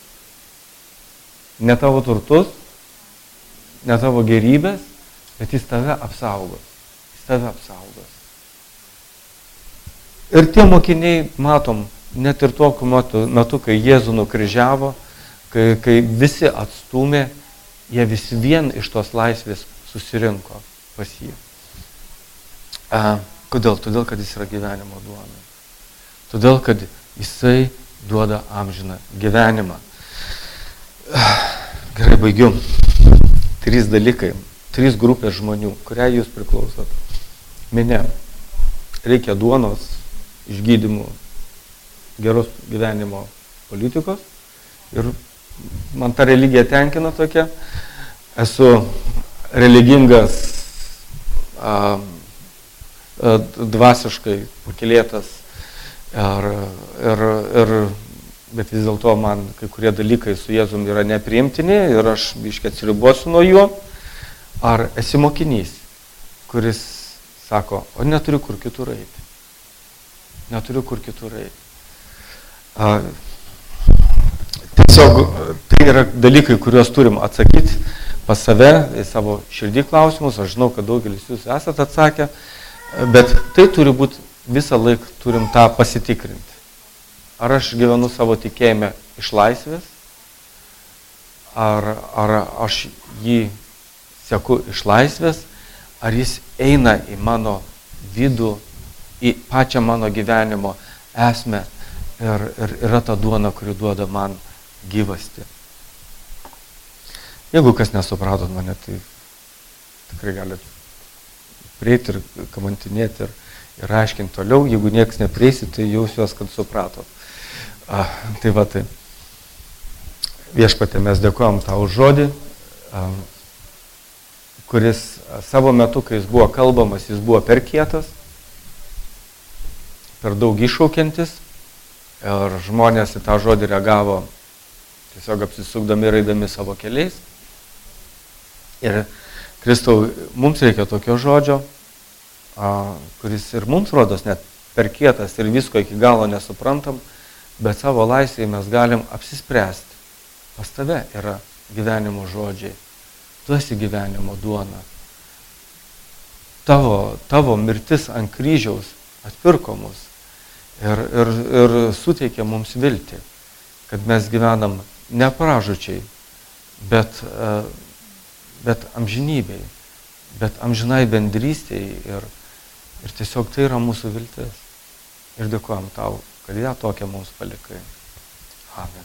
Ne tavo turtus, ne tavo gerybės, bet jis tave apsaugos. Jis tave apsaugos. Ir tie mokiniai, matom, net ir tokiu metu, metu kai Jėzų nukryžiavo, kai, kai visi atstūmė, jie vis vien iš tos laisvės susirinko pas jį. A, kodėl? Todėl, kad jis yra gyvenimo duona. Todėl, kad jisai duoda amžiną gyvenimą. Gerai, baigiu. Trys dalykai, trys grupės žmonių, kurią jūs priklausot. Minia. Reikia duonos, išgydymų, geros gyvenimo politikos. Ir man ta religija tenkina tokia. Esu religingas, a, dvasiškai pakilėtas, ir, ir, ir, bet vis dėlto man kai kurie dalykai su Jėzum yra nepriimtini ir aš biškai atsiribosiu nuo juo. Ar esi mokinys, kuris sako, o neturiu kur kitur eiti. Neturiu kur kitur eiti. A, tiesiog tai yra dalykai, kuriuos turim atsakyti pas save, į savo širdį klausimus. Aš žinau, kad daugelis jūs esate atsakę. Bet tai turi būti visą laiką turim tą pasitikrinti. Ar aš gyvenu savo tikėjime iš laisvės, ar, ar aš jį seku iš laisvės, ar jis eina į mano vidų, į pačią mano gyvenimo esmę ir, ir yra ta duona, kuri duoda man gyvastį. Jeigu kas nesupratot mane, tai tikrai galite prieiti ir kamantinėti ir, ir aiškinti toliau, jeigu nieks neprieisi, tai jausiuos, kad suprato. A, tai va tai. Viešpatie, mes dėkojom tau už žodį, a, kuris savo metu, kai jis buvo kalbamas, jis buvo per kietas, per daug iššaukiantis, ir žmonės į tą žodį reagavo tiesiog apsisukdami ir eidami savo keliais. Ir Kristau, mums reikia tokio žodžio, a, kuris ir mums rodos net per kietas ir visko iki galo nesuprantam, bet savo laisvėje mes galim apsispręsti. Pas tave yra gyvenimo žodžiai. Tu esi gyvenimo duona. Tavo, tavo mirtis ant kryžiaus atpirko mus ir, ir, ir suteikė mums viltį, kad mes gyvenam ne pražučiai, bet, bet amžinybei, bet amžinai bendrystėj ir, ir tiesiog tai yra mūsų viltis. Ir dėkojam tau, kad ją tokią mums palikai. Amen.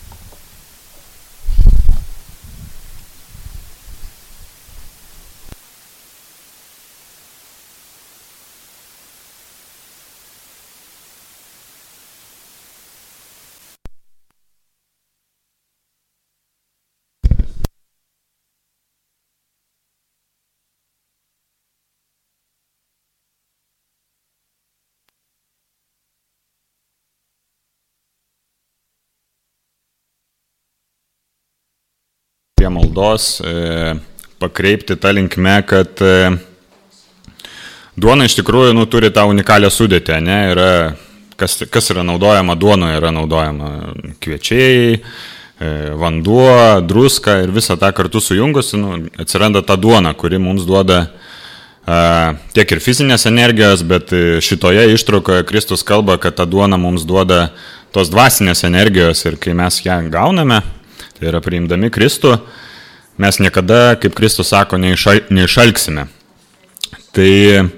Prie maldos e, pakreipti tą linkme, kad e, duona iš tikrųjų nu, turi tą unikalią sudėtį, ne? Yra, kas, kas yra naudojama duonoje, yra naudojama kviečiai, e, vanduo, druska ir visą tą kartu sujungus, nu, atsiranda ta duona, kuri mums duoda e, tiek ir fizinės energijos, bet šitoje ištraukoje Kristus kalba, kad ta duona mums duoda tos dvasinės energijos ir kai mes ją gauname, tai yra priimdami Kristų, mes niekada, kaip Kristus sako, neišal, neišalksime. Tai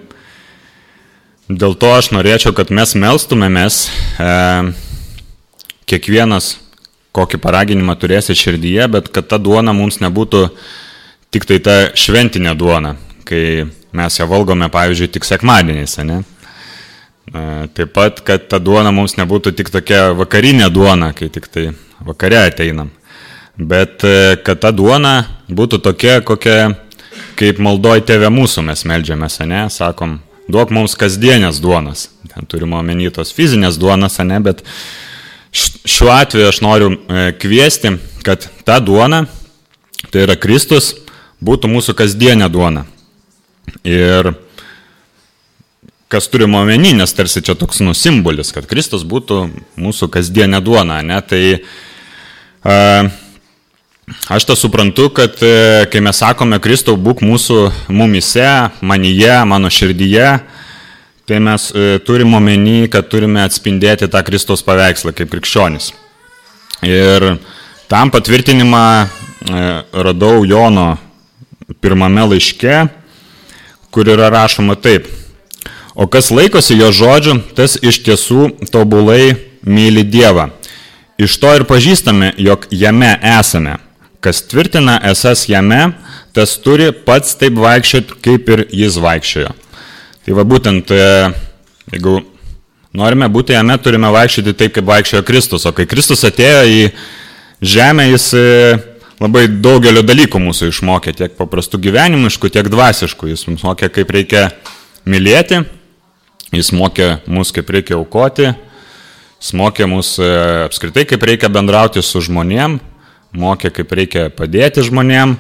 dėl to aš norėčiau, kad mes melstumėmės, e, kiekvienas kokį paraginimą turėsi širdyje, bet kad ta duona mums nebūtų tik tai ta šventinė duona, kai mes ją valgome, pavyzdžiui, tik sekmadieniais, ne? E, taip pat, kad ta duona mums nebūtų tik tokia vakarinė duona, kai tik tai vakare ateinam. Bet kad ta duona būtų tokia, kokia, kaip maldoj Tėve mūsų mes meldžiamės, ne? Sakom, duok mums kasdienės duonas. Ten turime omeny tos fizinės duonas, ne? Bet šiuo atveju aš noriu kviesti, kad ta duona, tai yra Kristus, būtų mūsų kasdienė duona. Ir kas turime omeny, nes tarsi čia toks nu, simbolis, kad Kristus būtų mūsų kasdienė duona, ne? Tai uh, aš tą suprantu, kad kai mes sakome Kristau, būk mūsų mumise, manyje, mano širdyje, tai mes turime omeny, kad turime atspindėti tą Kristaus paveikslą kaip krikščionis. Ir tam patvirtinimą radau Jono pirmame laiške, kur yra rašoma taip. O kas laikosi jo žodžių, tas iš tiesų tobulai myli Dievą. Iš to ir pažįstame, jog jame esame. Kas tvirtina esas jame, tas turi pats taip vaikščioti, kaip ir jis vaikščiojo. Tai va būtent, jeigu norime būti jame, turime vaikščioti taip, kaip vaikščiojo Kristus. O kai Kristus atėjo į žemę, jis labai daugelio dalykų mūsų išmokė, tiek paprastų gyvenimiškų, tiek dvasiškų. Jis mums mokė, kaip reikia mylėti, jis mokė mus, kaip reikia aukoti, jis mokė mus apskritai, kaip reikia bendrauti su žmonėm, mokė, kaip reikia padėti žmonėm.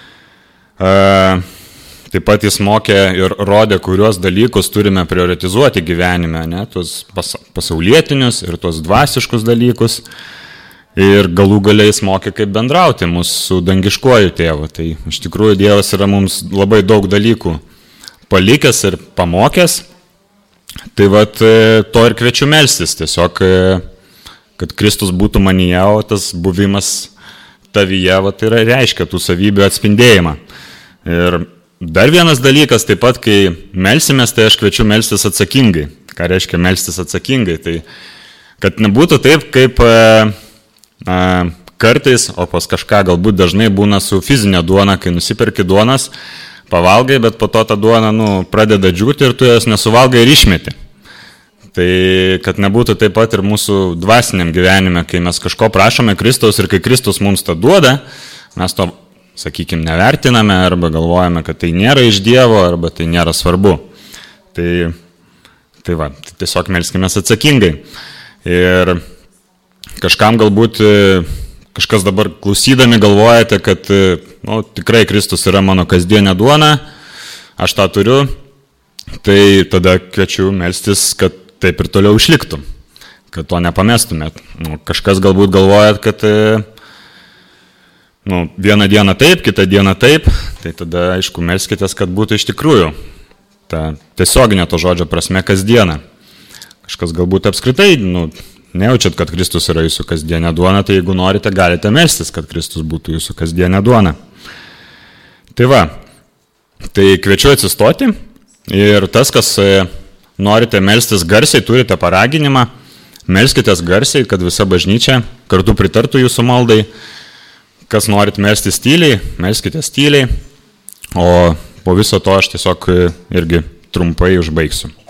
Taip pat jis mokė ir rodė, kuriuos dalykus turime prioritizuoti gyvenime, ne? Tuos pasaulietinius ir tuos dvasiškus dalykus. Ir galų galiai jis mokė, kaip bendrauti mūsų su dangiškuoju tėvu. Tai iš tikrųjų Dievas yra mums labai daug dalykų palikęs ir pamokęs. Tai vat to ir kviečiu melstis, tiesiog, kad Kristus būtų manyje, o tas buvimas tavyje, va, tai yra reiškia tų savybių atspindėjimą. Ir dar vienas dalykas, taip pat, kai melsimės, tai aš kviečiu melstis atsakingai. Ką reiškia melstis atsakingai? Tai, kad nebūtų taip, kaip a, a, kartais, o pas kažką galbūt dažnai būna su fizinė duona, kai nusiperki duonas, pavalgai, bet po to ta duona, nu, pradeda džiūti ir tu jos nesuvalgai ir išmeti. Tai kad nebūtų taip pat ir mūsų dvasiniam gyvenime, kai mes kažko prašome Kristaus ir kai Kristus mums tą duoda, mes to, sakykime, nevertiname arba galvojame, kad tai nėra iš Dievo arba tai nėra svarbu. Tai, tai va, tai tiesiog melskimės atsakingai. Ir kažkam galbūt, kažkas dabar klausydami galvojate, kad nu, tikrai Kristus yra mano kasdienė duona, aš tą turiu, tai tada kviečiu melstis, kad taip ir toliau išliktų, kad to nepamestumėt. Nu, kažkas galbūt galvojat, kad nu, vieną dieną taip, kitą dieną taip, tai tada, aišku, melskitės, kad būtų iš tikrųjų ta tiesioginė to žodžio prasme kasdiena. Kažkas galbūt apskritai, nu, nejaučiat, kad Kristus yra jūsų kasdienė duona, tai jeigu norite, galite melstis, kad Kristus būtų jūsų kasdienė duona. Tai va, tai kviečiu atsistoti ir tas, kas norite melstis garsiai, turite paraginimą, melskitės garsiai, kad visa bažnyčia kartu pritartų jūsų maldai. Kas norit melstis tyliai, melskitės tyliai, o po viso to aš tiesiog irgi trumpai užbaigsiu.